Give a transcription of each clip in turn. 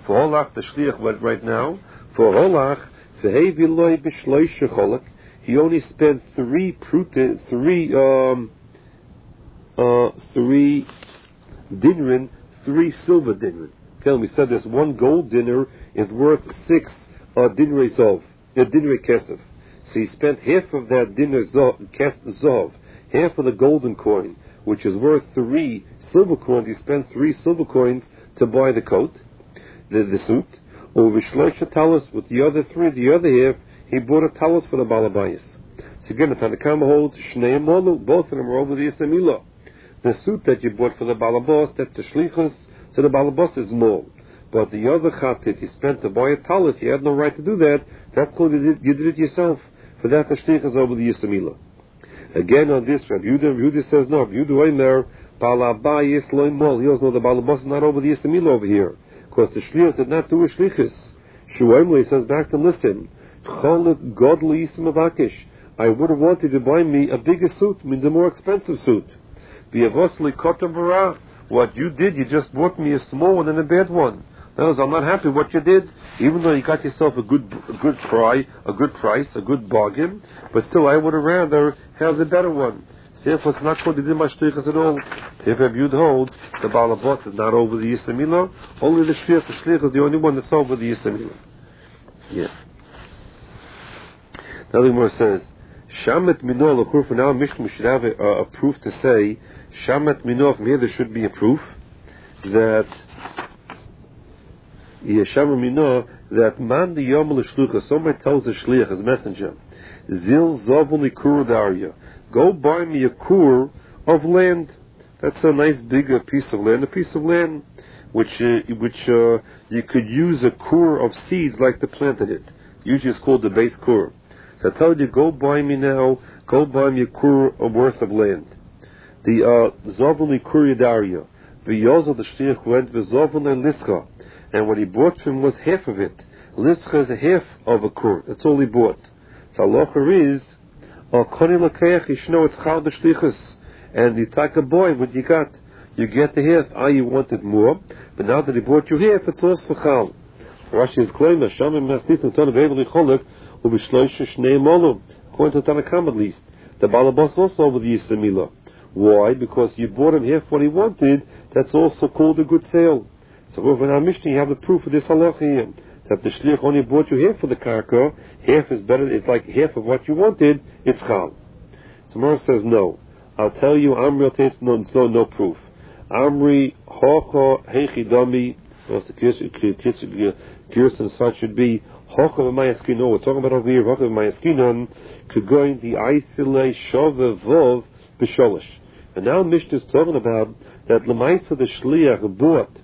For Holach, the shliach went right now. For Holach, he only spent three dinrin, 3 silver dinrin. Okay, we said this one gold dinar is worth 6 dinrei kesef. So he spent half of that dinar zov, half of the golden coin, which is worth 3 silver coins. He spent 3 silver coins to buy the coat, the suit. Over shloisha talis, with the other half, he bought a talis for the balabayas. So again, the Tanakama holds shnei molu, both of them are over the Yisamilah. The suit that you bought for the balabas, that's the shlichus, so the balabas is more. But the other chatzit he spent to buy a talis, you had no right to do that. That's called you did it yourself. For that, the shlichus over the Yisamilah. Again on this, Rabbi Yehuda says no. Rabbi Yehuda Omer, balabayis loy mol. He also knows the balabas is not over the Yisamilah over here. Because the shliach did not do a shlichus. Shuemli says back to listen. Cholet godly yisim avakish. I would have wanted to buy me a bigger suit, means a more expensive suit. Biavosli kotam bara. What you did, you just bought me a small one and a bad one. That was, I'm not happy with what you did, even though you got yourself a good price, a good bargain. But still, I would have rather have the better one. Therefore, it's not called the Dimah Shlichus at all. If Rabbi Yud holds, the Balabas is not over the Yisamilah, only the Shliach is the only one that's over the Yisamilah. Yeah. Now the Gemara says, Shamet Minoh L'Kur, for now Mishnah should have a proof to say, Shamet Minoh, from here there should be a proof that Shamet Minoh, that Man the Yom L'Shlucha, somebody tells the Shliach, his messenger, Zil Zovul Likur Darya, go buy me a kur of land. That's a nice big piece of land, which you could use a kur of seeds like to plant in it. Usually it's called the base kur. So I tell you, go buy me a kur worth of land. The Zovuli kur Yadaria, the Yozel the Shliach went with Zovul and Lischa, and what he bought from him was half of it. Lischa is a half of a kur. That's all he bought. So halacha is, and you take a boy, what you got? You get the half. You wanted more, but now that he bought you half, it's also chal. Rashi is claiming that Shamim Masnis and Ton of Eveli Cholek will be Shloisha Shnei Molum, according to Tanakam at least. The Balabas also over the Yisamilah. Why? Because you bought him half what he wanted. That's also called a good sale. So over in our Mishnah, you have the proof of this halacha here, that the shliach only bought you half for the karka, half is better, it's like half of what you wanted, it's chal. So Mara says no. I'll tell you, Amri will take no proof. Amri, hocha, hechidami, the Kirsten such should be, hocha v'mayaskino, we're talking about over here, hocha v'mayaskinon, kugoin the aisile shove vov b'sholish. And now Mishnah is talking about that l'maisa the shliach bought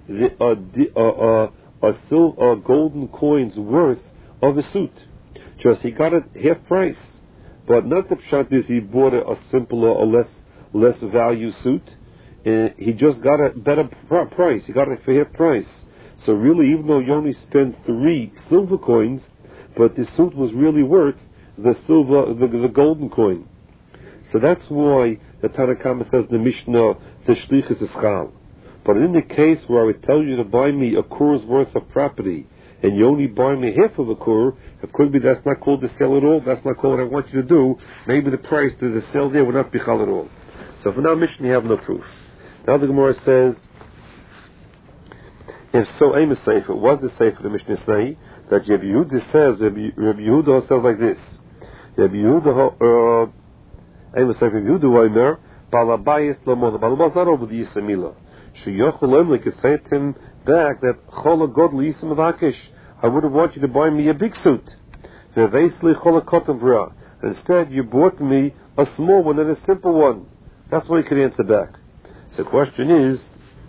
a golden coin's worth of a suit. Just he got it half price. But not the pshat is he bought a simpler or less value suit. He just got a better price. He got it for half price. So really, even though you only spent 3 silver coins, but the suit was really worth the golden coin. So that's why the Tanakama says in the Mishnah, the shlichus is chal. But in the case where I would tell you to buy me a kur's worth of property, and you only buy me half of a kur, it could be that's not called the sale at all, that's not called what I want you to do, maybe the price to the sale there would not be chal at all. So for now, Mishnah, you have no proof. Now the Gemara says, if so, aim is safer. What does the safer the Mishnah say? That Rabbi Yehuda says, Rabbi Yehuda says like this, Rabbi Yehuda, aim is safer, Rabbi Yehuda, Omer, Balabayis Lamon, the Balabas not over the Yisamilah. Sheyochel could say to him back that Chola God Lisim Avakish, I would have wanted you to buy me a big suit. Instead, you bought me a small one and a simple one. That's what he could answer back. So the question is,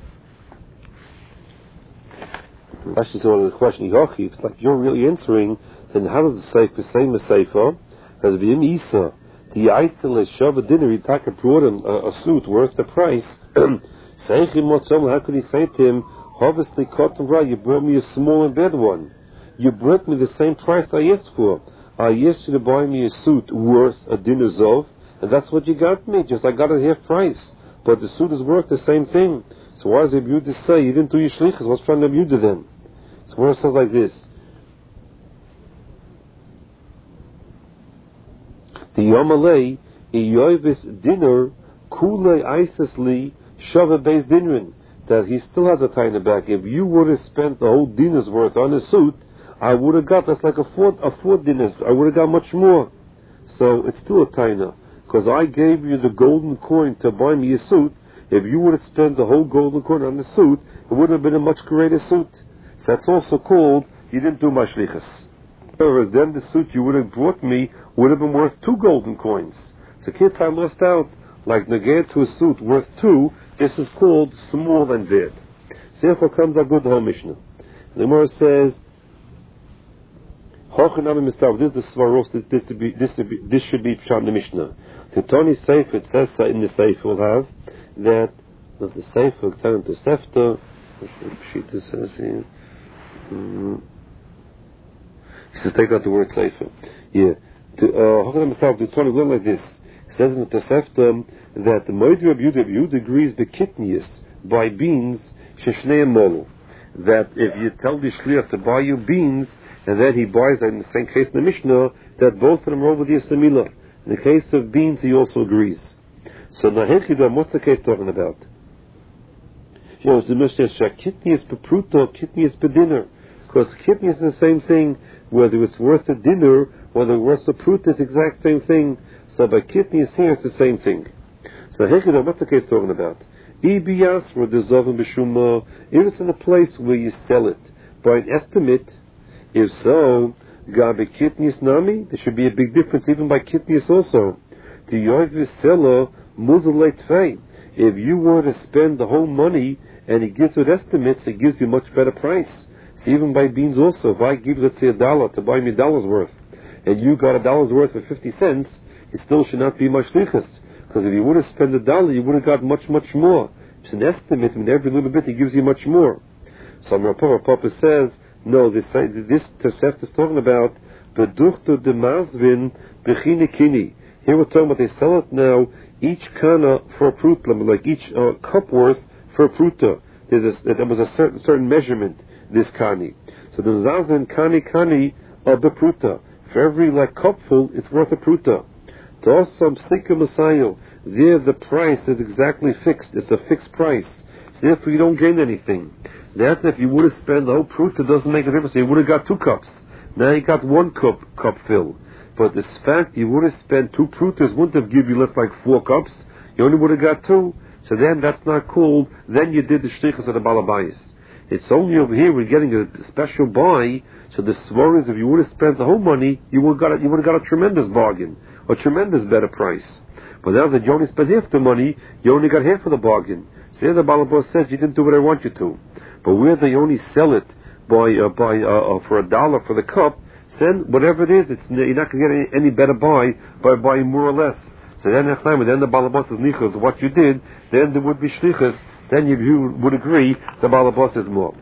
that's just one of the questions. If it's like you're really answering, then how does the Sefer say the Sefer? As B'im Isa, the Aisel Shava dinner, he brought him a suit worth the price. How could he say to him, obviously, you brought me a small and bad one. You brought me the same price I asked for. I asked you to buy me a suit worth a dinner zov, and that's what you got me. Just I got it half price. But the suit is worth the same thing. So why does Rabbi Yehuda say, you didn't do your shlichus? What's trying to Rabbi Yehuda then? So where it says like this, the Yomalei Iyovis dinner Kule Isisli Shava Beis Dinrin, that he still has a taina back. If you would have spent the whole dinner's worth on a suit, I would have got, that's like a four dinners, I would have got much more. So it's still a taina, because I gave you the golden coin to buy me a suit. If you would have spent the whole golden coin on the suit, it would have been a much greater suit. So that's also called, you didn't do my shlichus. However, then the suit you would have brought me would have been worth 2 golden coins. So kids, I lost out. Like negate to a suit worth 2, this is called small and bad. So therefore comes our good home Mishnah. The Gemara says, this is the svaros, this should be pshat in the Mishnah. The Tony Sefer, it says in the Sefer, will have that the Sefer, telling the Sefta, what's the sheet that says here? He says, take out the word Sefer. Yeah. The Tony will like this. It says in the Tosefta that the Moed Rabbi Yehuda agrees the kitnius by beans sheshnei molu. That if you tell the shliach to buy you beans, and then he buys them in the same case in the Mishnah, that both of them are over the Yasamila. In the case of beans, he also agrees. So Nahechidam, what's the case talking about? You know, the Mishnah says kitnius bepruto, kitnius bedinner. Because kitnius is the same thing, whether it's worth a dinner, whether it's worth a prut, it's the exact same thing. So by kitnius here, it's the same thing. So Hechidam, what's the case talking about? Ibiyas, where there's Zavim B'Shuma, if it's in a place where you sell it by an estimate, if so, Gabi Kitnius Nami, there should be a big difference even by Kitnius also. The Yoiv seller Muzalet Fei. If you were to spend the whole money and he gives it estimates, it gives you much better price. So even by beans also, if I give, let's say, $1 to buy me $1 worth, and you got $1 worth for 50 cents, it still should not be much lichus. Because if you would have spent $1, you would have got much, much more. It's an estimate, and every little bit he gives you much more. So Papa says, no, this Tosefta is talking about Beduchto de Mazvin Bechine Kini. Here we're talking about they sell it now, each kana for a pruta, like each cup worth for a pruta. There was a certain measurement, this kani. So the Zazin kani of the pruta. For every cupful, it's worth a pruta. To also stika Masayo, there the price is exactly fixed. It's a fixed price. So therefore you don't gain anything. That if you would have spent the whole pruta, it doesn't make a difference. You would have got 2 cups. Now you got 1 cup fill. But this fact you would have spent 2 prutas wouldn't have given you less like 4 cups. You only would have got 2. So then that's not called. Then you did the shtichas of the balabayis. It's only over here we're getting a special buy. So the svar is if you would have spent the whole money, you would have got a tremendous bargain, a tremendous better price. But now that you only spent half the money, you only got half of the bargain. So here the balabas says you didn't do what I want you to. But where they only sell it for $1 for the cup, then whatever it is, you're not going to get any better buy by buying more or less. So then the balabas is nichas, what you did, then there would be shlichas, then you would agree the balabas is more.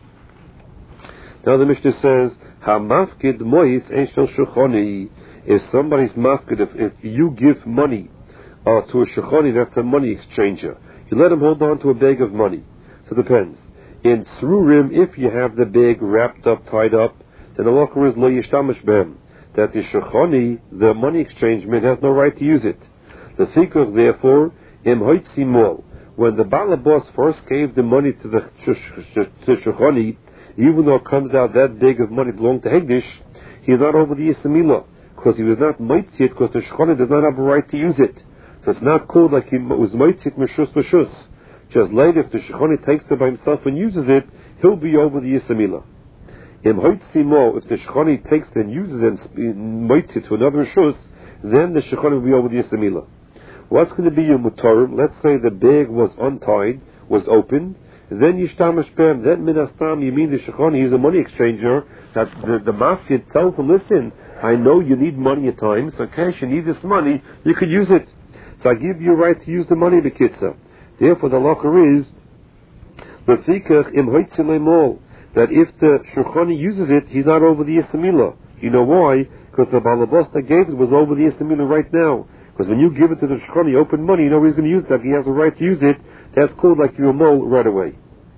Now the Mishnah says, "Hamafkid moitz eshel shechoni." If somebody's mafkid, if you give money to a shechoni, that's a money exchanger. You let him hold on to a bag of money. So it depends. In Srurim, if you have the bag wrapped up, tied up, then the locker is lo yishtamish behem. That the shechoni, the money exchange man, has no right to use it. The fikach, therefore, im hoitzimol. When the balabos first gave the money to the shechoni, even though it comes out that big of money belonged to Hegdish, he is not over the Yisamila, because he was not Maitzit, because the Shechoni does not have a right to use it. So it's not called like he was Maitzit Meshus Meshus. Just later, if the Shechoni takes it by himself and uses it, he'll be over the Yisamila. Im Hoitzimo, if the Shechoni takes it and uses it and Maitzit to another Meshus, then the Shechoni will be over the Yisamila. What's going to be your Mutarim? Let's say the bag was untied, was opened, then Yishtamish Bem, then Minastam, you mean the Shechoni, he's a money exchanger, that the mafia tells him, listen, I know you need money at times, okay, you need this money, you could use it. So I give you a right to use the money, the kitza. Therefore the locker is, Lefikach im Hoitzilemol, that if the Shechoni uses it, he's not over the Yisamila. You know why? Because the Balabas that gave it was over the Yisamila right now. Because when you give it to the Shechoni, open money, you know he's going to use that. He has a right to use it. That's called like you're a mole right away.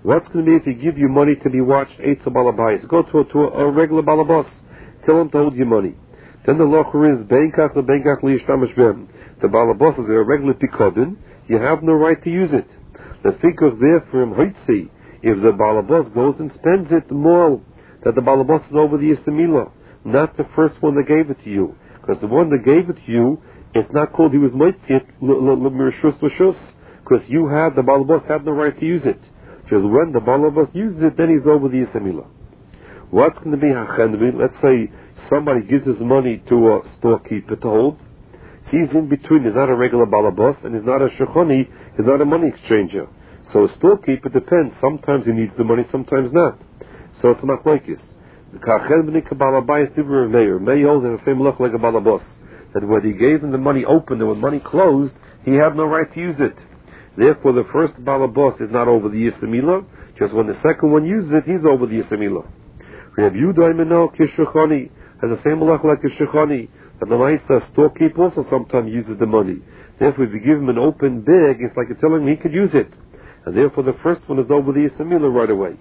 What's going to be if he give you money to be watched Eitz Balabayis? Go to a regular balabas. Tell him to hold your money. Then the locher is Benkach liyishtamish b'hem. The balabas is a regular pikodin. You have no right to use it. The fikach there for him hoitzi. If the balabas goes and spends it more, that the balabas is over the Yistamila, not the first one that gave it to you. Because the one that gave it to you, it's not called he was moitzit l'mirshus l'shus, because you had, the balabas had no right to use it. Because when the balabas uses it, then he's over the Yistamila. What's going to be hachenvi? Let's say somebody gives his money to a storekeeper to hold. He's in between. He's not a regular balabas, and he's not a shechoni. He's not a money exchanger. So a storekeeper depends. Sometimes he needs the money, sometimes not. So it's not like this. The kachenvi kabalabayis divrei meir. Meir holds the same look like a balabas. That when he gave him the money open and when money closed, he had no right to use it. Therefore, the first balabas is not over the Yistamila. Just when the second one uses it, he's over the Yistamila. Reb Yehuda Imeno Kishachani has the same malach like Kishachani. That the Maisa storekeeper also sometimes uses the money. Therefore, if you give him an open bag, it's like you're telling him he could use it. And therefore, the first one is over the Yistamila right away.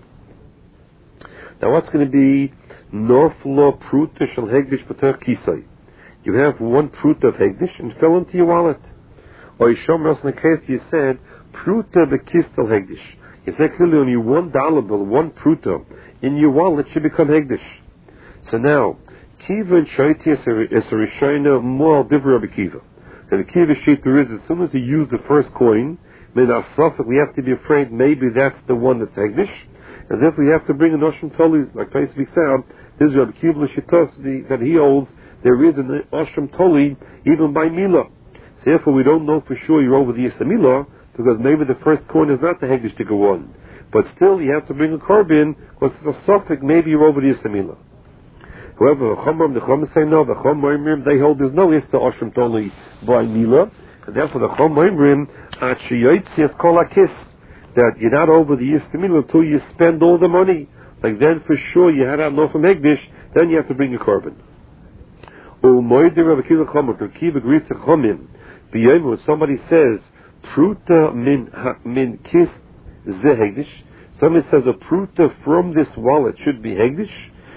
Now, what's going to be Norflo Pruta Shel Hegdish Pater Kisai? You have one Pruta of Hegdish and fell into your wallet. Or Yishom else in the case you said Pruta Bekistel Hegdish. You said clearly only $1 bill, one Pruta in your wallet should become Hegdish. So now, Kiva and Shaiti is a Rishayna more Divra Bekiva. And the Kiva sheet there is, as soon as you use the first coin, we have to be afraid maybe that's the one that's Hegdish. And therefore you have to bring an Osham Toli, like Taisvik said, this is Rabbi Kiva Shitos that he holds, there is an Osham Toli even by Mila. So therefore we don't know for sure you're over the Yistamila, because maybe the first coin is not the Hegdish to go on. But still you have to bring a korban, because it's a suffix, maybe you're over the Yistamila. However, the Chum say no, the Chum they hold there's no Issa Osham Toli by Mila, and therefore the Chum at Shiyotzias Kol HaKis, that you're not over the Yistamila until you spend all the money. Like then for sure you had enough from Hegdish, then you have to bring a korban. Kiv agrees to Chomim. When somebody says Pruta min kis ze Hegdish, somebody says a Pruta from this wallet should be Hegdish,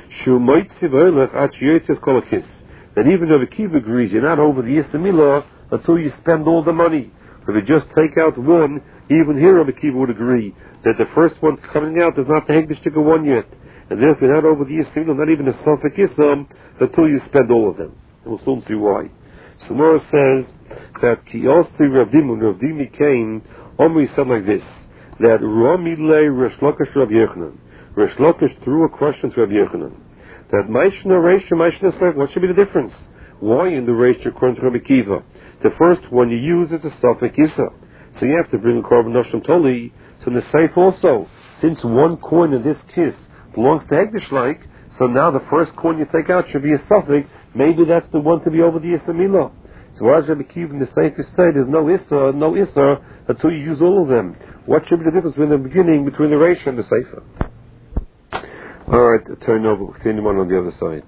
then even Rabbi Kiva agrees you're not over the Yistamila until you spend all the money. If you just take out one, even here Rabbi Kiva would agree that the first one coming out is not the Hegdish to go on yet. And therefore you're not over the Yistamila, not even a Safek Yisam, until you spend all of them. And we'll soon see why. Samora says that Kiyosi Rav Dimi came, Omri said like this, that Rami Le Resh Lakish Rav Yechanan. Resh Lakish threw a question to Rav Yechanan. That Maishna Reisha, Maishna Seif, what should be the difference? Why in the Reisha according to Rabbi Kiva? The first one you use is a Safek Yisa. So you have to bring a korban Noshim Toli. So in the Seif also, since one coin in this kiss belongs to Hegdish like, so now the first coin you take out should be a Safek. Maybe that's the one to be over the Yistamila. So as Rabbi Kiva in the Seif said, there's no Issa until you use all of them. What should be the difference between the beginning, between the Reisha and the Sefer? Alright, turn over, continue on the other side.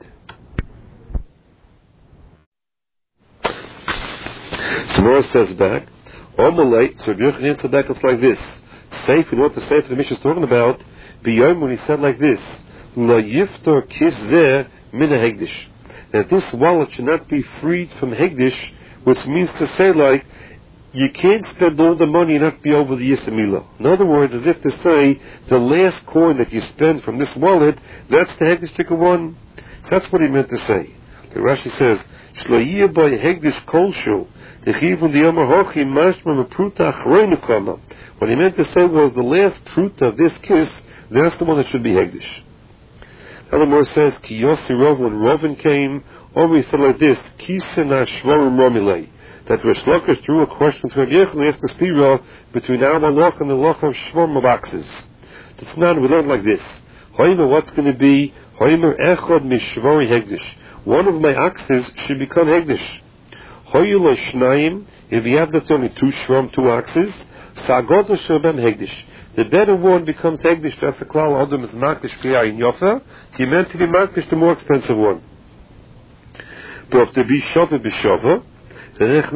Tomorrow says back, Omalate, so Rabbi Yochanan answered back, it's like this. Sefer, you know what the Sefer the Mishnah is talking about? B'yom, when he said like this, La yiftor kis zeh min hegdish. That this wallet should not be freed from Hegdish, which means to say like, you can't spend all the money and not be over the Yistamila. In other words, as if to say, the last coin that you spend from this wallet, that's the Hegdish to go on. That's what he meant to say. The Rashi says, Shloiyah by Hegdish kolshu, techivun diyamar hochi mashma mepruta achreinu kama. What he meant to say was, the last pruta of this kiss, that's the one that should be Hegdish. Elamor says, Ki Yossi Rov, when Rovin came, Omri said like this, Kisena Shvarim Romilei. That Resh Lakish drew a question to Rabbi Yechanan, asked the stira between our Malach and the Loch of Shvarim of axes. That's not, we learned like this. Hoimer, what's going to be? Hoimer Echod Mishvari Hegdish. One of my axes should become Hegdish. Hoyula Shnayim, if you have that's only two Shvarim, two axes, Sagoda Shabem Hegdish. The better one becomes Hegdish. That's the klal. Adam is Makdish Kriyah in Yofa. He meant to be Makdish, the more expensive one. But if to be Shova b'Shova,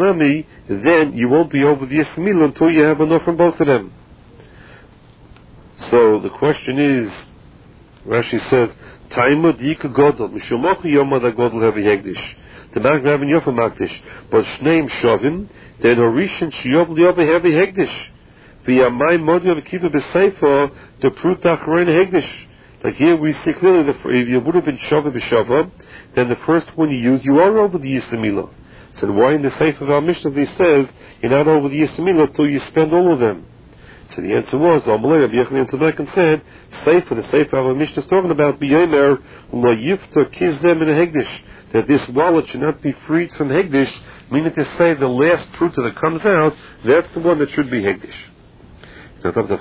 then you won't be over the Yistamila until you have enough from both of them. So the question is, Rashi says, Taimud Yika Godel, Mishumochu Yomad HaGodel Hevi Hegdish. The Mag Rabin Yofa Magdish. But Shneim Shovim, then Orishan Shiyov Liyov Hevi Hegdish. V'yamai Modiv Kiva B'Seifa, the Prutach Rein Hegdish. Like here we see clearly, if you would have been Shava B'Shava, then the first one you use, you are over the Yisamila. So why in the Seif of our Mishnah he says, you're not over the Yisamila until you spend all of them? So the answer was, Amalei Rabbi Yochanan Tzedek and said, Seif of the Seif of our Mishnah is talking about, B'yomer, Lo Yifta Kizdem in a Hegdish, that this wallet should not be freed from Hegdish, meaning to say the last fruit that comes out, that's the one that should be Hegdish.